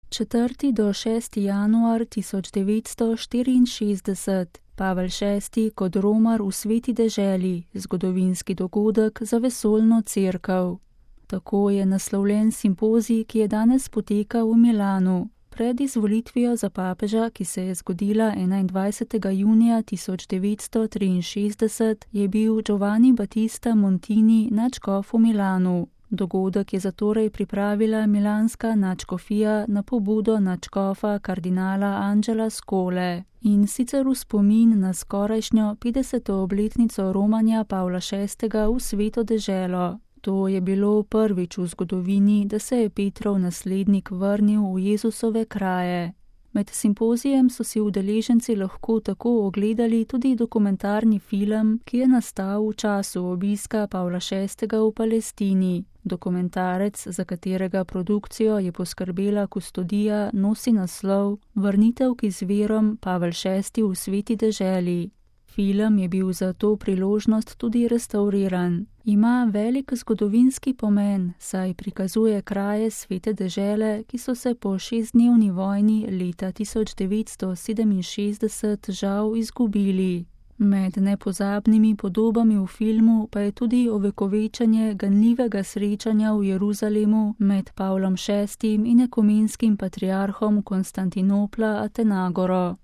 4. do 6. januar 1964. Pavel VI. Kot romar v sveti deželi, zgodovinski dogodek za vesoljno cerkev. Tako je naslovljen simpozij, ki je danes potekal v Milanu. Pred izvolitvijo za papeža, ki se je zgodila 21. junija 1963, je bil Giovanni Battista Montini nadškof v Milanu. Dogodek je zatorej pripravila milanska nadškofija na pobudo nadškofa kardinala Angela Scole. In sicer v spomin na skorajšnjo 50. obletnico romanja Pavla VI. V sveto deželo. To je bilo prvič v zgodovini, da se je Petrov naslednik vrnil v Jezusove kraje. Med simpozijem so si udeleženci lahko tako ogledali tudi dokumentarni film, ki je nastal v času obiska Pavla VI. V Palestini. Dokumentarec, za katerega produkcijo je poskrbela kustodija, nosi naslov Vrnitev k izvirom Pavel VI. V sveti deželi. Film je bil za to priložnost tudi restavriran. Ima velik zgodovinski pomen, saj prikazuje kraje svete dežele, ki so se po 6-dnevni vojni leta 1967 žal izgubili. Med nepozabnimi podobami v filmu pa je tudi ovekovečanje ganljivega srečanja v Jeruzalemu med Pavlom VI. In ekumenskim patriarhom Konstantinopla Atenagoro.